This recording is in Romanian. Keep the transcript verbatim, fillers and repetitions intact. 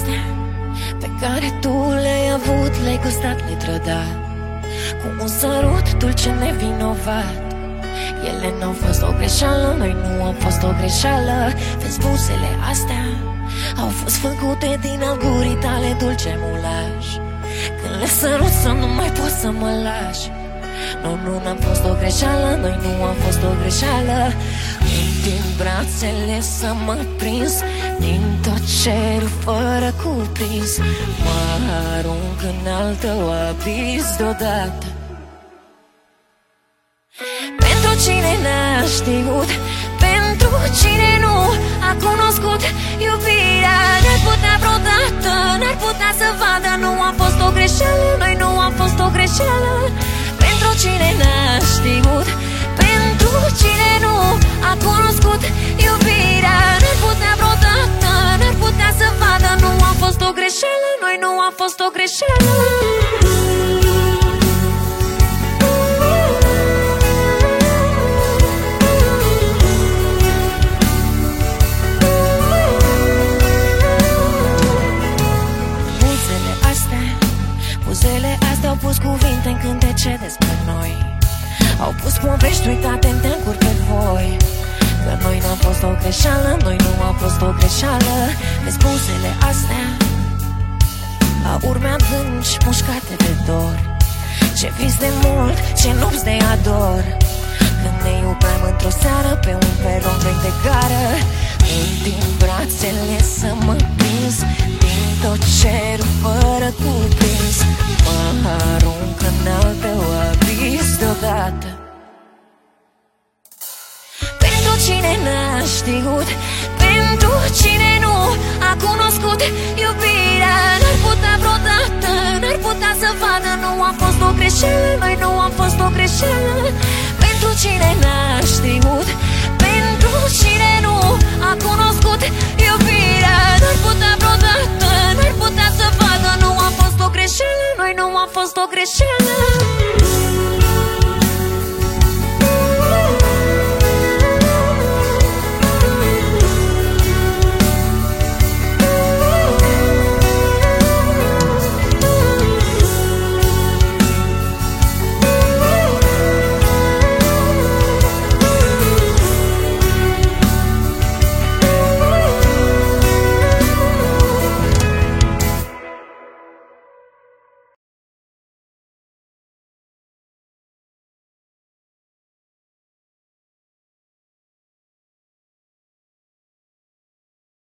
astea pe care tu le-ai avut, le-ai gustat, le-ai trădat cu un sărut dulce nevinovat. Ele n-au fost o greșeală, noi nu am fost o greșeală. Vezi, buzele astea au fost făcute din al gurii tale dulce mulaj. Când le sărut să nu mai pot să mă lași. Nu, nu, n-am fost o greșeală, noi nu am fost o greșeală. Din brațele să mă prins, din tot cerul fără cuprins, mă arunc în altă abis deodată. Pentru cine n-a știut, pentru cine nu a cunoscut iubirea, n-ar putea vreodată, n-ar putea să vadă. Nu a fost o greșeală, noi nu am fost o greșeală. Pentru cine n-a știut, pentru cine nu a cunoscut iubirea, n-ar putea vreodată, n-ar putea să vadă. Nu a fost o greșeală, noi nu am fost o greșeală. Buzele astea au pus cuvinte în cântece despre noi, au pus povești uitate în teancuri pe voi. Că noi n-am fost o greșeală, noi nu am fost o greșeală. Vezi, buzele astea au urmeat dânci mușcate de dor. Ce vis de mult, ce nopți de ador. Când ne iubeam într-o seară pe un peron vechi de gară. Din brațele să mă prins, din tot cerul fără cuprins, mă arunc în altă abis deodată. Pentru cine n-a știut, pentru cine nu a cunoscut iubirea, n-ar putea vreodată, n-ar putea să vadă. Nu a fost o greșeală, noi nu am fost o greșeală. Pentru cine n-a știut, pentru cine nu a cunoscut iubirea, n-ar putea vreodată, n-ar putea să vadă. Nu a fost o greșeală, noi nu am fost o greșeală.